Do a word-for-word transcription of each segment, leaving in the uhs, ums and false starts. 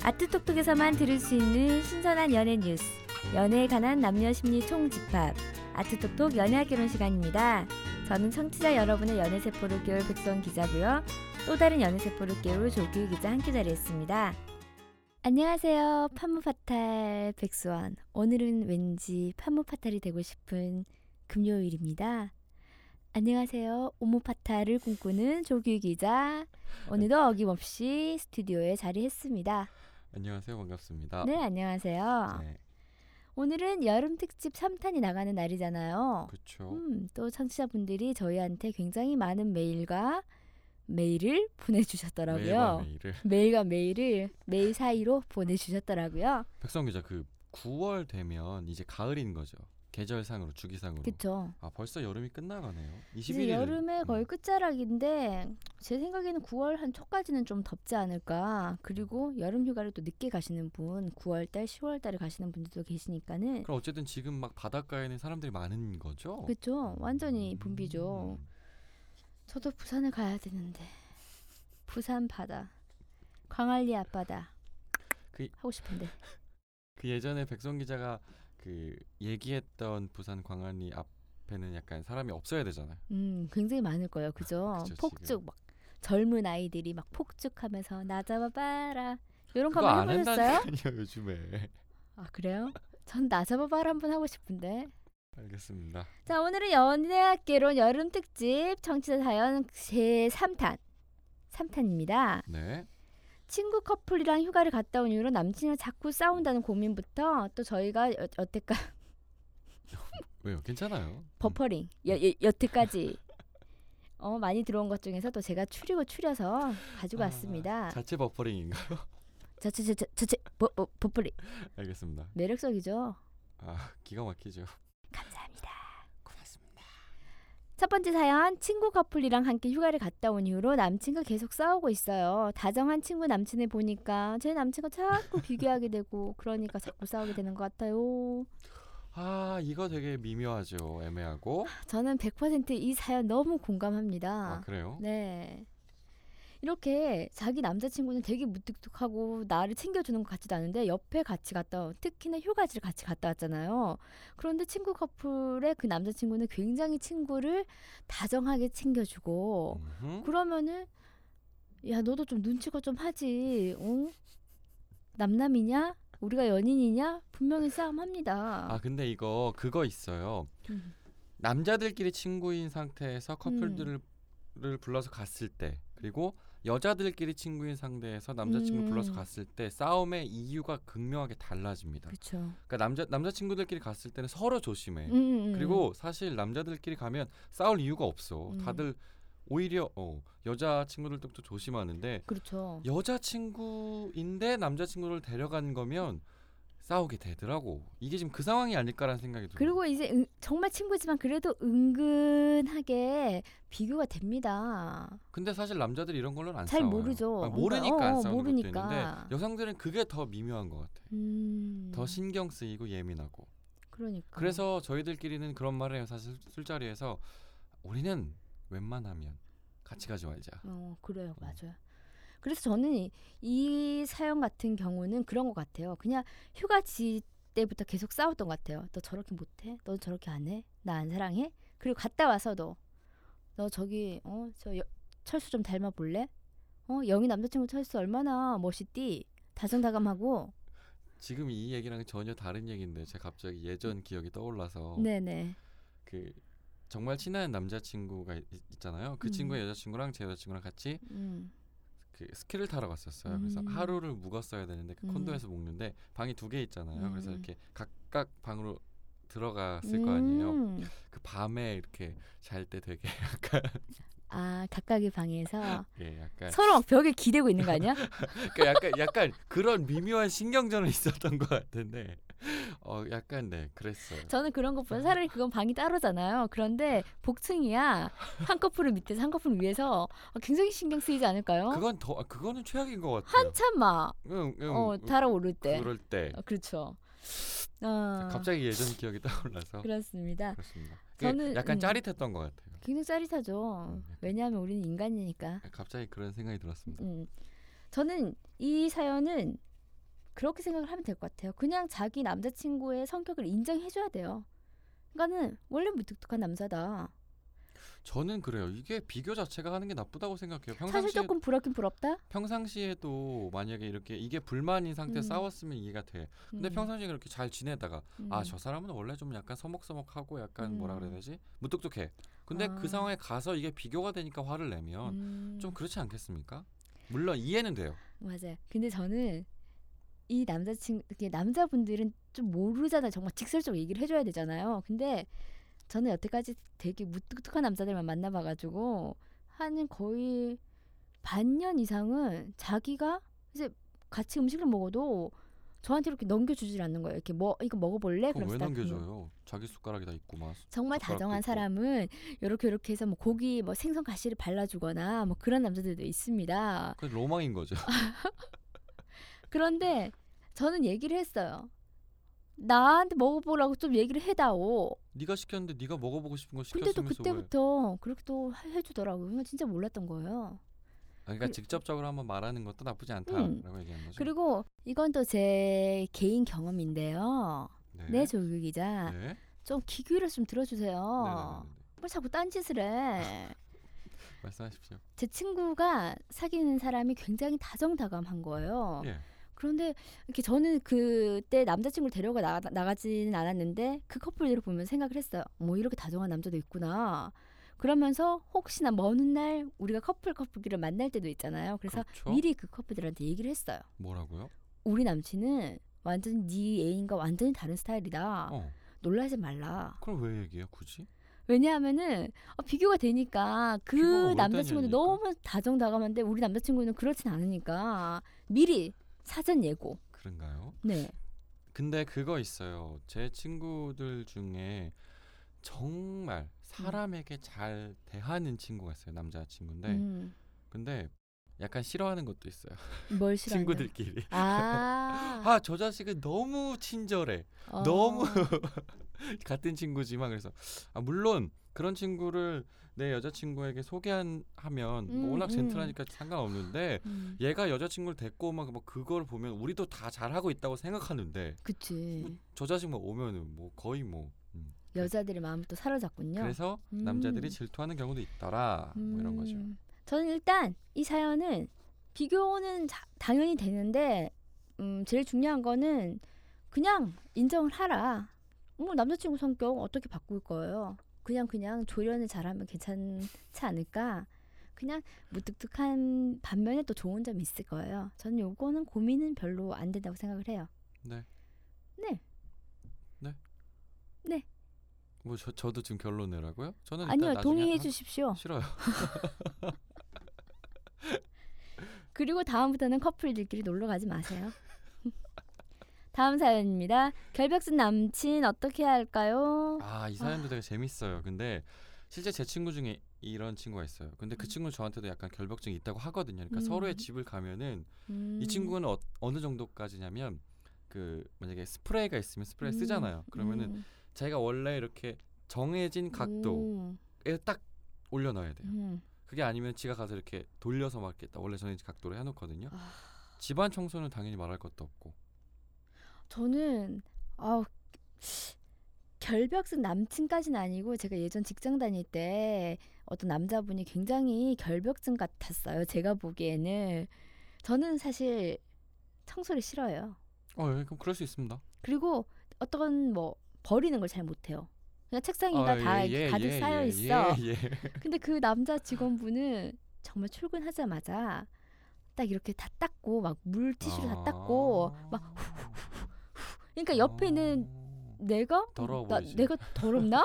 아트톡톡에서만 들을 수 있는 신선한 연애 뉴스, 연애에 관한 남녀 심리 총집합, 아트톡톡 연애학 결혼 시간입니다. 저는 청취자 여러분의 연애세포를 깨울 백수원 기자고요. 또 다른 연애세포를 깨울 조규 기자 함께 자리했습니다. 안녕하세요. 판무파탈 백수원. 오늘은 왠지 판무파탈이 되고 싶은 금요일입니다. 안녕하세요. 오무파탈을 꿈꾸는 조규 기자. 오늘도 어김없이 스튜디오에 자리했습니다. 안녕하세요. 반갑습니다. 네, 안녕하세요. 네. 오늘은 여름 특집 삼 탄이 나가는 날이잖아요. 그렇죠. 음, 또 청취자분들이 저희한테 굉장히 많은 메일과 메일을 보내주셨더라고요. 메일과 메일을. 메일과 메일을 메일 사이로 보내주셨더라고요. 백성 기자, 그 구월 되면 이제 가을인 거죠. 계절상으로, 주기상으로. 그렇죠. 아, 벌써 여름이 끝나가네요. 이제 이십일 일. 여름의 거의 끝자락인데 제 생각에는 구월 한 초까지는 좀 덥지 않을까. 그리고 여름 휴가를 또 늦게 가시는 분, 구월달, 시월달에 가시는 분들도 계시니까는. 그럼 어쨌든 지금 막 바닷가에는 사람들이 많은 거죠? 그렇죠. 완전히 붐비죠. 음. 저도 부산을 가야 되는데 부산 바다, 광안리 앞바다 그, 하고 싶은데. 그 예전에 백성 기자가 그 얘기했던 부산 광안리 앞에는 약간 사람이 없어야 되잖아요. 음, 굉장히 많을 거예요. 그죠? 그쵸, 폭죽 지금. 막 젊은 아이들이 막 폭죽하면서 나 잡아봐라 이런 거 그거 한번 안 해보셨어요? 한다니까요, 요즘에. 아, 그래요? 전 나 잡아봐라 한번 하고 싶은데. 알겠습니다. 자, 오늘은 연애학 개론 여름 특집 청취자 사연 제삼 탄 삼 탄입니다. 네. 친구 커플이랑 휴가를 갔다 온 이후로 남친이랑 자꾸 싸운다는 고민부터 또 저희가 여, 여태까 왜요? 괜찮아요. 버퍼링 여, 여, 여태까지 어, 많이 들어온 것 중에서 또 제가 추리고 추려서 가지고 아, 왔습니다. 자체 버퍼링인가요? 자체 자체 자체 버, 버, 버퍼링 알겠습니다. 매력적이죠. 아, 기가 막히죠. 감사합니다. 고맙습니다. 첫 번째 사연, 친구 커플이랑 함께 휴가를 갔다 온 이후로 남친과 계속 싸우고 있어요. 다정한 친구 남친을 보니까 제 남친과 자꾸 비교하게 되고 그러니까 자꾸 싸우게 되는 것 같아요. 아, 이거 되게 미묘하죠. 애매하고. 저는 백 퍼센트 이 사연 너무 공감합니다. 아, 그래요? 네. 이렇게 자기 남자친구는 되게 무뚝뚝하고 나를 챙겨주는 것 같지도 않은데 옆에 같이 갔다 온, 특히나 휴가지를 같이 갔다 왔잖아요. 그런데 친구 커플의 그 남자친구는 굉장히 친구를 다정하게 챙겨주고 음흠. 그러면은 야, 너도 좀 눈치가 좀 하지. 어? 남남이냐? 우리가 연인이냐? 분명히 싸움합니다. 아, 근데 이거 그거 있어요. 음. 남자들끼리 친구인 상태에서 커플들을 를 불러서 갔을 때, 그리고 여자들끼리 친구인 상태에서 남자친구를 음. 불러서 갔을 때 싸움의 이유가 극명하게 달라집니다. 그렇죠. 그러니까 남자 남자친구들끼리 갔을 때는 서로 조심해. 음, 음, 그리고 사실 남자들끼리 가면 싸울 이유가 없어. 음. 다들 오히려 어, 여자 친구들도 조심하는데 그렇죠. 여자 친구인데 남자 친구를 데려간 거면 싸우게 되더라고. 이게 지금 그 상황이 아닐까라는 생각이 들어요. 그리고 이제 은, 정말 친구지만 그래도 은근하게 비교가 됩니다. 근데 사실 남자들이 이런 걸로는 안 잘 싸워요. 모르죠. 아, 모르니까 어, 안 어, 싸우는 모르니까. 것도 있는데 여성들은 그게 더 미묘한 것 같아. 음, 더 신경 쓰이고 예민하고. 그러니까. 그래서 저희들끼리는 그런 말을 해요. 사실 술자리에서 우리는 웬만하면 같이 가지 말자. 어, 그래요. 맞아요. 그래서 저는 이, 이 사연 같은 경우는 그런 것 같아요. 그냥 휴가지 때부터 계속 싸웠던 것 같아요. 너 저렇게 못해? 너 저렇게 안 해? 나 안 사랑해? 그리고 갔다 와서도 너 저기 어, 저 여, 철수 좀 닮아 볼래? 어, 영희 남자친구 철수 얼마나 멋있디? 다정다감하고. 지금 이 얘기랑 전혀 다른 얘기인데 제가 갑자기 예전 기억이 떠올라서 네네. 그 정말 친한 남자친구가 있, 있잖아요. 그 음. 친구의 여자친구랑 제 여자친구랑 같이 음. 그 스키를 타러 갔었어요. 그래서 음. 하루를 묵었어야 되는데 그 음. 콘도에서 묵는데 방이 두 개 있잖아요. 음. 그래서 이렇게 각각 방으로 들어갔을 거 아니에요. 음. 그 밤에 이렇게 잘 때 되게 약간 아, 각각의 방에서 예, 약간 서로 막 벽에 기대고 있는 거 아니야? 그러니까 약간 약간 그런 미묘한 신경전은 있었던 것 같은데 어 약간 네 그랬어요. 저는 그런 것보다 차라리 그건 방이 따로잖아요. 그런데 복층이야. 한 커플을 밑에서 한 커플을 위에서 굉장히 신경 쓰이지 않을까요? 그건 더 아, 그거는 최악인 것 같아요. 한참 막 응, 응, 어, 응, 달아오를 때. 그럴 때 어, 그렇죠. 어, 갑자기 예전 기억이 떠올라서 그렇습니다. 그렇습니다. 저는, 약간 음. 짜릿했던 것 같아요. 굉장히 짜릿하죠. 음, 왜냐하면 우리는 인간이니까. 갑자기 그런 생각이 들었습니다. 음. 저는 이 사연은 그렇게 생각을 하면 될 것 같아요. 그냥 자기 남자친구의 성격을 인정해줘야 돼요. 그러니까는 원래 무뚝뚝한 남자다. 저는 그래요. 이게 비교 자체가 하는 게 나쁘다고 생각해요. 사실 평상시에 조금 부럽긴 부럽다. 평상시에도 만약에 이렇게 이게 불만인 상태 음. 싸웠으면 이해가 돼. 근데 음, 평상시에 그렇게 잘 지내다가 음. 아, 저 사람은 원래 좀 약간 서먹서먹하고 약간 뭐라 그래야 음. 되지? 무뚝뚝해. 근데 아. 그 상황에 가서 이게 비교가 되니까 화를 내면 음, 좀 그렇지 않겠습니까? 물론 이해는 돼요. 맞아요. 근데 저는 이 남자친구, 이렇게 남자분들은 좀 모르잖아요. 정말 직설적으로 얘기를 해줘야 되잖아요. 근데 저는 여태까지 되게 무뚝뚝한 남자들만 만나봐가지고 한 거의 반년 이상은 자기가 이제 같이 음식을 먹어도 저한테 이렇게 넘겨주질 않는 거예요. 이렇게 뭐 이거 먹어볼래? 그럼 왜 그러면서 딱 그거. 넘겨줘요? 자기 숟가락이 다 있고 막 정말 젓가락도 다정한 있고. 사람은 이렇게 이렇게 해서 뭐 고기 뭐 생선 가시를 발라주거나 뭐 그런 남자들도 있습니다. 그 로망인 거죠. 그런데 저는 얘기를 했어요. 나한테 먹어보라고 좀 얘기를 해다오. 네가 시켰는데 네가 먹어보고 싶은 거 근데도 시켰으면서 왜? 그때부터 그렇게 또 해- 해주더라고요. 이건 진짜 몰랐던 거예요. 아, 그러니까 그- 직접적으로 한번 말하는 것도 나쁘지 않다라고 얘기한 거죠. 그리고 이건 또 제 개인 경험인데요. 네. 네, 조규 기자. 네. 좀 귀 기울여 좀 들어주세요. 네네네. 뭘 자꾸 딴짓을 해. 말씀하십시오. 제 친구가 사귀는 사람이 굉장히 다정다감한 거예요. 예. 그런데 이렇게 저는 그때 남자친구를 데려가 나가, 나가지는 않았는데 그 커플들을 보면 생각을 했어요. 뭐 이렇게 다정한 남자도 있구나. 그러면서 혹시나 먼 날 우리가 커플 커플끼리 만날 때도 있잖아요. 그래서 그렇죠. 미리 그 커플들한테 얘기를 했어요. 뭐라고요? 우리 남친은 완전 네 애인과 완전히 다른 스타일이다. 어. 놀라지 말라. 그럼 왜 얘기해요, 굳이? 왜냐하면은 어, 비교가 되니까 비교가 그 왜 남자친구는 되냐니까. 너무 다정다감한데 우리 남자친구는 그렇진 않으니까 미리 사전 예고. 그런가요? 네. 근데 그거 있어요. 제 친구들 중에 정말 사람에게 잘 대하는 친구가 있어요. 남자친구인데. 음, 근데 약간 싫어하는 것도 있어요. 뭘 싫어하냐? 친구들끼리. 아, 아, 저 자식은 너무 친절해. 어. 너무 같은 친구지만 그래서 아, 물론 그런 친구를 내 여자친구에게 소개하면 음, 뭐 워낙 음. 젠틀하니까 상관없는데 음, 얘가 여자친구를 데리고 오면 뭐 그걸 보면 우리도 다 잘하고 있다고 생각하는데 그치. 저 자식만 오면은 뭐 거의 뭐 음. 여자들의 마음을 또 사로잡군요. 그래서 음. 남자들이 질투하는 경우도 있더라 뭐 이런 거죠. 음, 저는 일단 이 사연은 비교는 자- 당연히 되는데 음, 제일 중요한 거는 그냥 인정을 하라. 뭐 남자친구 성격 어떻게 바꿀 거예요? 그냥 그냥 조련을 잘하면 괜찮지 않을까? 그냥 무뚝뚝한 반면에 또 좋은 점이 있을 거예요. 저는 요거는 고민은 별로 안 된다고 생각을 해요. 네. 네. 네. 네. 뭐 저, 저도 지금 결론 내라고요? 저는 일단 아니요, 나중에 동의해 한- 주십시오. 싫어요. 그리고 다음부터는 커플들끼리 놀러 가지 마세요. 다음 사연입니다. 결벽 쓴 남친 어떻게 해야 할까요? 아, 이 사연도 되게 재밌어요. 근데 실제 제 친구 중에 이런 친구가 있어요. 근데 그 친구 저한테도 약간 결벽증이 있다고 하거든요. 그러니까 음. 서로의 집을 가면은 음. 이 친구는 어, 어느 정도까지냐면 그 만약에 스프레이가 있으면 스프레이 음. 쓰잖아요. 그러면은 음. 자기가 원래 이렇게 정해진 각도에 음. 딱 올려놔야 돼요. 음. 그게 아니면 지가 가서 이렇게 돌려서 막 이렇게 딱 원래 정해진 각도로 해놓거든요. 아. 집안 청소는 당연히 말할 것도 없고. 저는 아 결벽 쓴 남친까지는 아니고 제가 예전 직장 다닐 때 어떤 남자분이 굉장히 결벽증 같았어요. 제가 보기에는 저는 사실 청소를 싫어해요. 어, 예, 그럼 그럴 수 있습니다. 그리고 어떤 뭐 버리는 걸 잘 못해요. 그냥 책상 위가 아, 다 예, 예, 가득 예, 쌓여 예, 있어. 예, 예. 근데 그 남자 직원분은 정말 출근하자마자 딱 이렇게 다 닦고 막 물티슈로 다 닦고 막 그러니까 옆에 있는 아. 내가 더러워 나, 보이지? 내가 더럽나?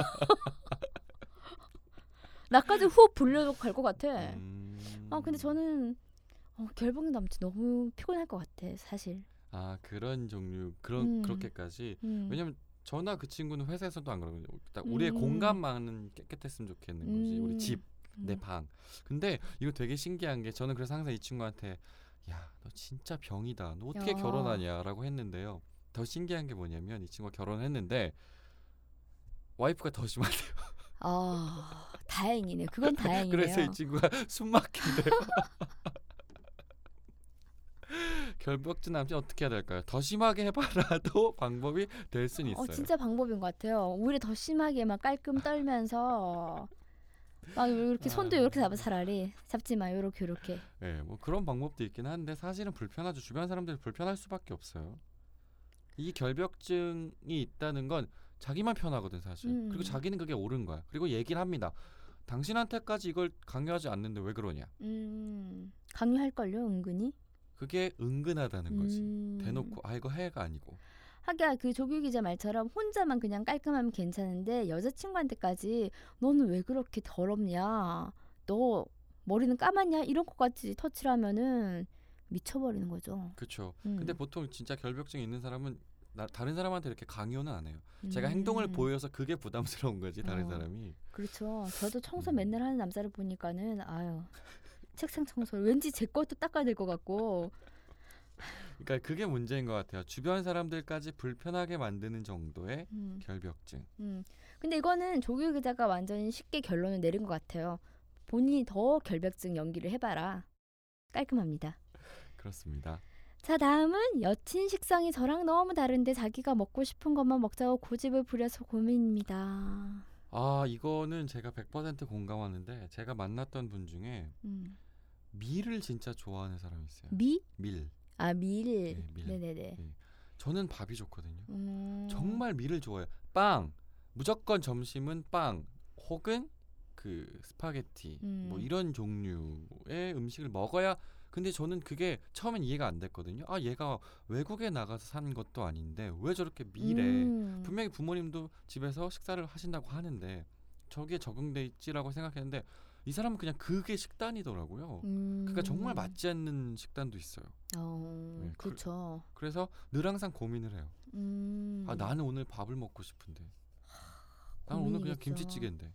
나까지 후업 불려놓고 갈 것 같아. 음. 아 근데 저는 어, 결벽 남친 너무 피곤할 것 같아 사실. 아, 그런 종류 그런 음. 그렇게까지. 음. 왜냐면 저나 그 친구는 회사에서도 안 그러거든요. 딱 우리의 음. 공간만은 깨끗했으면 좋겠는 거지. 우리 음. 집, 내 음. 방. 근데 이거 되게 신기한 게 저는 그래서 항상 이 친구한테 야, 너 진짜 병이다. 너 어떻게 야. 결혼하냐라고 했는데요. 더 신기한 게 뭐냐면 이 친구가 결혼했는데 와이프가 더 심하대요. 아 다행이네. 그건 다행이네요. 그래서 이 친구가 숨 막힌대요. 결벽증 남친 어떻게 해야 될까요? 더 심하게 해봐라도 방법이 될 수는 있어요. 어 진짜 방법인 것 같아요. 오히려 더 심하게 막 깔끔 떨면서 막 이렇게 손도 아. 이렇게 잡아 차라리 잡지 마 요렇게 요렇게. 네, 뭐 그런 방법도 있긴 한데 사실은 불편하죠. 주변 사람들이 불편할 수밖에 없어요. 이 결벽증이 있다는 건 자기만 편하거든 사실. 음. 그리고 자기는 그게 옳은 거야. 그리고 얘기를 합니다. 당신한테까지 이걸 강요하지 않는데 왜 그러냐. 음 강요할걸요 은근히. 그게 은근하다는 거지. 음. 대놓고 아 이거 해가 아니고. 하기야 그 조규 기자 말처럼 혼자만 그냥 깔끔하면 괜찮은데 여자친구한테까지 너는 왜 그렇게 더럽냐, 너 머리는 감았냐 이런 것까지 터치를 하면은 미쳐버리는 거죠. 그렇죠. 음. 근데 보통 진짜 결벽증이 있는 사람은 나, 다른 사람한테 이렇게 강요는 안 해요. 제가 음. 행동을 보여서 그게 부담스러운 거지 다른 어. 사람이. 그렇죠. 저도 청소 음. 맨날 하는 남자를 보니까는 아유 책상 청소를 왠지 제 것도 닦아야 될 것 같고. 그러니까 그게 문제인 것 같아요. 주변 사람들까지 불편하게 만드는 정도의 음. 결벽증. 음. 근데 이거는 조규 기자가 완전히 쉽게 결론을 내린 것 같아요. 본인이 더 결벽증 연기를 해봐라. 깔끔합니다. 그렇습니다. 자, 다음은 여친 식성이 저랑 너무 다른데 자기가 먹고 싶은 것만 먹자고 고집을 부려서 고민입니다. 아 이거는 제가 백 퍼센트 공감하는데 제가 만났던 분 중에 음. 밀을 진짜 좋아하는 사람이 있어요. 미? 밀. 아, 밀. 네, 밀. 네네네. 네. 저는 밥이 좋거든요. 음. 정말 밀을 좋아해요. 빵. 무조건 점심은 빵 혹은 그 스파게티 음. 뭐 이런 종류의 음식을 먹어야. 근데 저는 그게 처음엔 이해가 안 됐거든요. 아 얘가 외국에 나가서 사는 것도 아닌데 왜 저렇게 밀에 음. 분명히 부모님도 집에서 식사를 하신다고 하는데 저기에 적응돼 있지라고 생각했는데 이 사람은 그냥 그게 식단이더라고요. 음. 그러니까 정말 맞지 않는 식단도 있어요. 어, 네, 그- 그렇죠. 그래서 늘 항상 고민을 해요. 음. 아 나는 오늘 밥을 먹고 싶은데 나는 오늘 그냥 고민이겠죠. 김치찌개인데.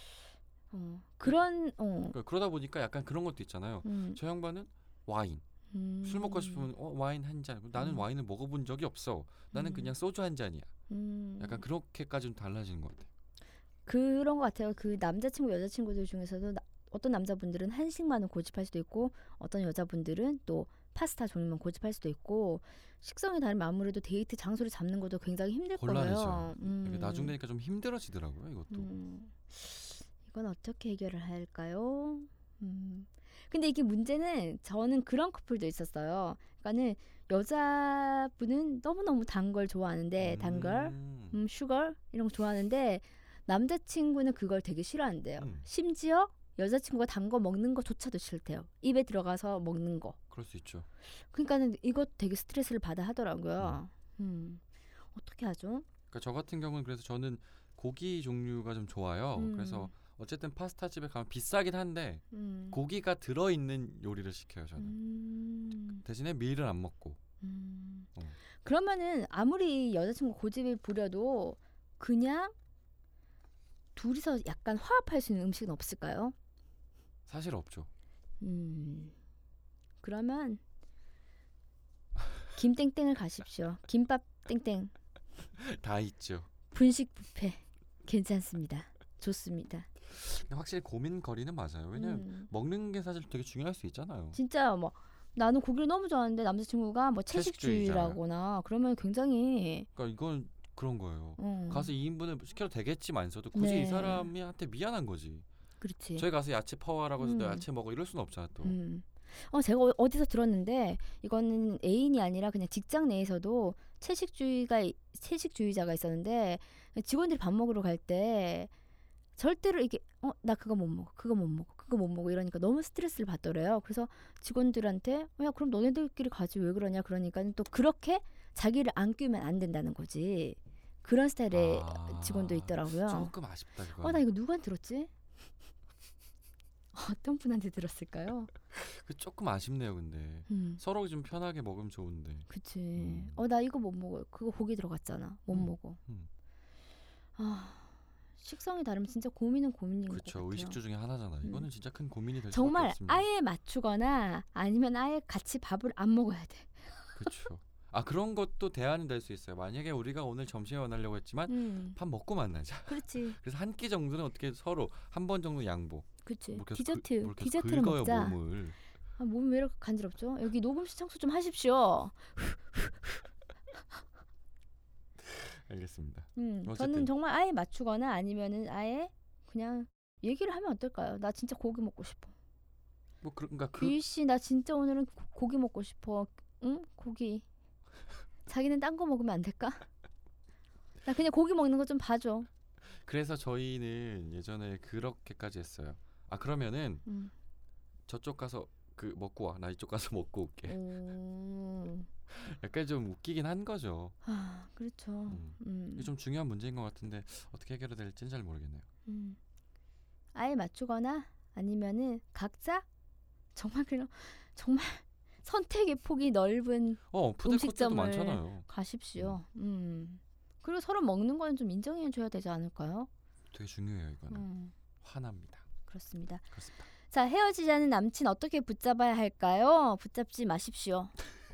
어. 그런 어. 그러니까 그러다 보니까 약간 그런 것도 있잖아요. 음. 저 양반은 와인 음. 술 먹고 싶으면 어, 와인 한 잔. 나는 음. 와인을 먹어본 적이 없어. 나는 음. 그냥 소주 한 잔이야. 음. 약간 그렇게까지 좀 달라지는 것 같아요. 그런 것 같아요. 그 남자친구 여자친구들 중에서도 나, 어떤 남자분들은 한식만을 고집할 수도 있고 어떤 여자분들은 또 파스타 종류만 고집할 수도 있고 식성이 다르면 아무래도 데이트 장소를 잡는 것도 굉장히 힘들 곤란해져요. 거예요. 음. 이게 나중 되니까 좀 힘들어지더라고요. 이것도. 음. 이건 어떻게 해결을 할까요? 음. 근데 이게 문제는 저는 그런 커플도 있었어요. 그러니까는 여자분은 너무너무 단 걸 좋아하는데 단 걸, 음. 음, 슈거 이런 거 좋아하는데 남자친구는 그걸 되게 싫어한대요. 음. 심지어 여자친구가 단 거 먹는 거조차도 싫대요. 입에 들어가서 먹는 거. 그럴 수 있죠. 그러니까는 이거 되게 스트레스를 받아 하더라고요. 음. 어떻게 하죠? 그러니까 저 같은 경우는 그래서 저는 고기 종류가 좀 좋아요. 음. 그래서 어쨌든 파스타 집에 가면 비싸긴 한데 음. 고기가 들어있는 요리를 시켜요. 저는. 음. 대신에 밀을 안 먹고. 음. 어. 그러면은 아무리 여자친구 고집을 부려도 그냥 둘이서 약간 화합할 수 있는 음식은 없을까요? 사실 없죠. 음. 그러면 김땡땡을 가십시오. 김밥 땡땡 다 있죠. 분식 뷔페 괜찮습니다. 좋습니다. 근데 확실히 고민거리는 맞아요. 왜냐면 음. 먹는 게 사실 되게 중요할 수 있잖아요. 진짜 뭐 나는 고기를 너무 좋아하는데 남자친구가 뭐 채식주의자야. 채식주의라거나 그러면 굉장히 그러니까 이건 그런 거예요. 어, 가서 이 인분을 시켜도 되겠지만서도 굳이 네. 이 사람한테 미안한 거지. 그렇지. 저희 가서 야채 퍼와라고 해서 음. 너 야채 먹어 이럴 수는 없잖아 또. 음. 어 제가 어- 어디서 들었는데 이거는 애인이 아니라 그냥 직장 내에서도 채식주의가 채식주의자가 있었는데 직원들이 밥 먹으러 갈 때 절대로 이게 어 나 그거 못 먹어 그거 못 먹어 그거 못 먹어 이러니까 너무 스트레스를 받더래요. 그래서 직원들한테 어, 야 그럼 너네들끼리 가지 왜 그러냐 그러니까 또 그렇게 자기를 안 끼우면 안 된다는 거지. 그런 스타일의 아, 직원도 있더라고요. 조금 아쉽다 그거. 어 나 이거 누구한테 들었지? 어떤 분한테 들었을까요? 그 조금 아쉽네요 근데. 음. 서로 좀 편하게 먹으면 좋은데. 그치. 음. 어 나 이거 못 먹어. 그거 고기 들어갔잖아. 못 음. 먹어. 음. 아 식성이 다르면 진짜 고민은 고민인 것 그렇죠. 같아요. 의식주 중에 하나잖아. 음. 이거는 진짜 큰 고민이 될 수밖에 정말 없습니다. 아예 맞추거나 아니면 아예 같이 밥을 안 먹어야 돼. 그렇죠. 아 그런 것도 대안이 될 수 있어요. 만약에 우리가 오늘 점심에 만나려고 했지만 음. 밥 먹고 만나자. 그렇지. 그래서 한 끼 정도는 어떻게 서로 한 번 정도 양보. 그렇지. 뭐 이렇게 디저트. 그, 뭐 이렇게 디저트를 긁어요, 먹자. 몸을. 아, 몸이 왜 이렇게 간지럽죠? 여기 녹음실 청소 좀 하십시오. 알겠습니다. 음, 어쨌든. 저는 정말 아예 맞추거나 아니면은 아예 그냥 얘기를 하면 어떨까요? 나 진짜 고기 먹고 싶어. 뭐 그러니까 그 규희 씨, 나 진짜 오늘은 고- 고기 먹고 싶어. 응? 고기. 자기는 딴 거 먹으면 안 될까? 나 그냥 고기 먹는 거 좀 봐줘. 그래서 저희는 예전에 그렇게까지 했어요. 아 그러면은 음. 저쪽 가서 그 먹고 와. 나 이쪽 가서 먹고 올게. 음. 약간 좀 웃기긴 한 거죠. 아, 그렇죠. 음. 음. 이게 좀 중요한 문제인 것 같은데 어떻게 해결이 될지는 잘 모르겠네요. 음. 아예 맞추거나 아니면은 각자 정말 그냥 정말 선택의 폭이 넓은 어 푸드 코트도 음식점을 많잖아요. 가십시오. 음. 그리고 서로 먹는 건 좀 인정해 줘야 되지 않을까요? 되게 중요해요 이거는. 음. 화납니다. 그렇습니다. 그렇습니다. 자, 헤어지자는 남친 어떻게 붙잡아야 할까요? 붙잡지 마십시오.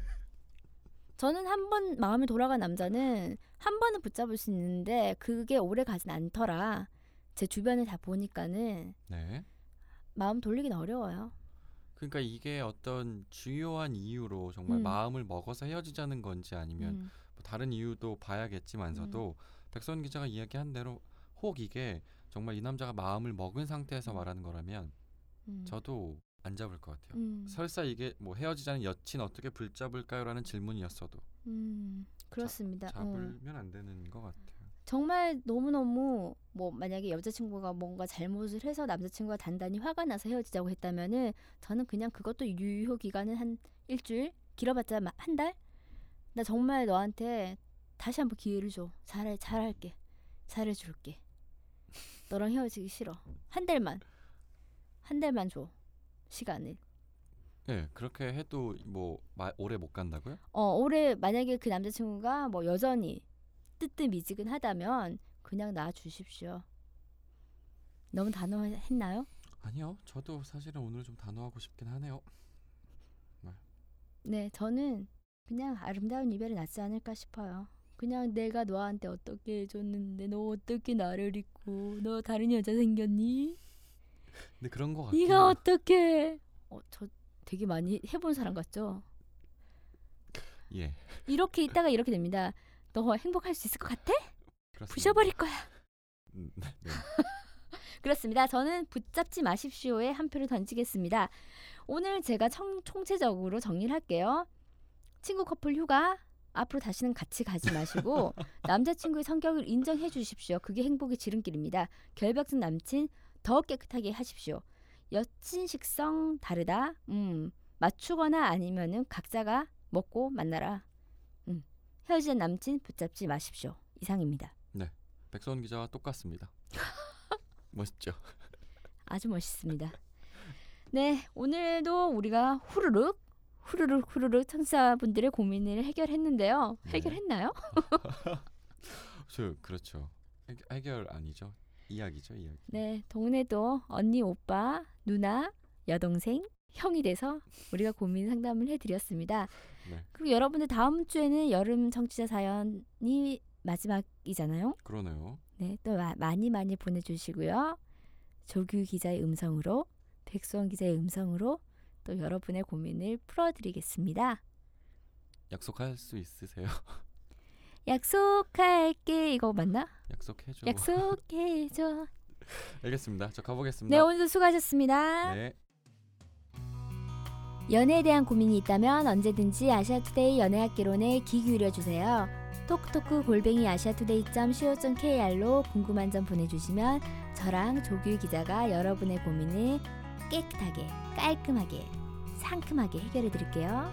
저는 한 번 마음이 돌아간 남자는 한 번은 붙잡을 수 있는데 그게 오래 가진 않더라. 제 주변을 다 보니까는 네. 마음 돌리긴 어려워요. 그러니까 이게 어떤 중요한 이유로 정말 음. 마음을 먹어서 헤어지자는 건지 아니면 음. 뭐 다른 이유도 봐야겠지만서도 백선 기자가 이야기한 대로 혹 이게 정말 이 남자가 마음을 먹은 상태에서 음. 말하는 거라면 음. 저도 안 잡을 것 같아요. 음. 설사 이게 뭐 헤어지자는 여친 어떻게 붙잡을까요라는 질문이었어도 음. 그렇습니다. 어. 잡으면 안 되는 것 같아요. 정말 너무너무 뭐 만약에 여자친구가 뭔가 잘못을 해서 남자친구가 단단히 화가 나서 헤어지자고 했다면은 저는 그냥 그것도 유효 기간은 한 일주일, 길어봤자 마- 한 달? 나 정말 너한테 다시 한번 기회를 줘. 잘 잘할게. 잘해줄게. 너랑 헤어지기 싫어. 한 달만. 한 달만 줘. 시간을. 네, 그렇게 해도 뭐 마, 오래 못 간다고요? 어, 올해 만약에 그 남자친구가 뭐 여전히 뜨뜻미지근하다면 그냥 놔 주십시오. 너무 단호했나요? 아니요, 저도 사실은 오늘 좀 단호하고 싶긴 하네요. 네, 저는 그냥 아름다운 이별이 낫지 않을까 싶어요. 그냥 내가 너한테 어떻게 해줬는데 너 어떻게 나를 잊고 너 다른 여자 생겼니? 근데 그런 것 같긴 네가 해요. 어떻게? 어, 저 되게 많이 해본 사람 같죠? 예, 이렇게 있다가 이렇게 됩니다. 너 행복할 수 있을 것 같아? 그렇습니다. 부셔버릴 거야. 음, 네, 네. 그렇습니다. 저는 붙잡지 마십시오에 한 표를 던지겠습니다. 오늘 제가 청, 총체적으로 정리를 할게요. 친구 커플 휴가 앞으로 다시는 같이 가지 마시고 남자친구의 성격을 인정해 주십시오. 그게 행복의 지름길입니다. 결벽증 남친 더 깨끗하게 하십시오. 여친 식성 다르다. 음, 맞추거나 아니면은 각자가 먹고 만나라. 음, 헤어진 남친 붙잡지 마십시오. 이상입니다. 백선 기자와 똑같습니다. 멋있죠? 아주 멋있습니다. 네, 오늘도 우리가 후루룩 후루룩 후루룩 청취자분들의 고민을 해결했는데요. 네. 해결했나요? 저 그렇죠. 해, 해결 아니죠? 이야기죠, 이야기. 네, 동네도 언니, 오빠, 누나, 여동생, 형이 돼서 우리가 고민 상담을 해드렸습니다. 네, 그리고 여러분들 다음 주에는 여름 청취자 사연이 마지막이잖아요. 그러네요. 네, 또 마, 많이 많이 보내주시고요. 조규 기자의 음성으로, 백수원 기자의 음성으로 또 여러분의 고민을 풀어드리겠습니다. 약속할 수 있으세요? 약속할게 이거 맞나? 약속해줘. 약속해줘. 알겠습니다. 저 가보겠습니다. 네, 오늘도 수고하셨습니다. 네. 연애에 대한 고민이 있다면 언제든지 아시아투데이 연애학개론에 귀 기울여주세요. 톡톡크 골뱅이 아시아투데이 점 씨오 점 케이알로 궁금한 점 보내주시면 저랑 조규 기자가 여러분의 고민을 깨끗하게, 깔끔하게, 상큼하게 해결해드릴게요.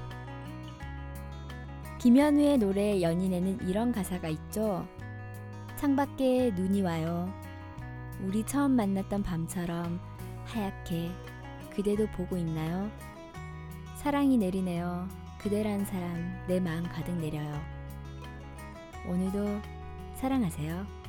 김현우의 노래 연인에는 이런 가사가 있죠. 창밖에 눈이 와요. 우리 처음 만났던 밤처럼 하얗게 그대도 보고 있나요? 사랑이 내리네요. 그대란 사람 내 마음 가득 내려요. 오늘도 사랑하세요.